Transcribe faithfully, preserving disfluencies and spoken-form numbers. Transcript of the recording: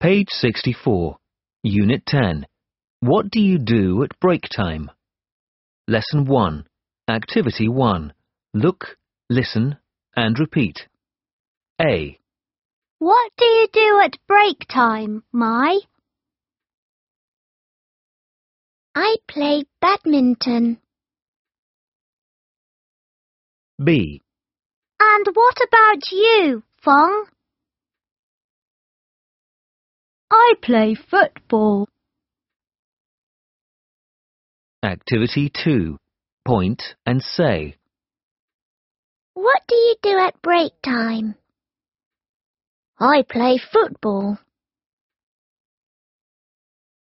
Page sixty-four, Unit ten. What do you do at break time? Lesson one, Activity one. Look, listen, and repeat. A. What do you do at break time, Mai? I play badminton. B. And what about you, Fong? I play football. Activity two. Point and say. What do you do at break time? I play football.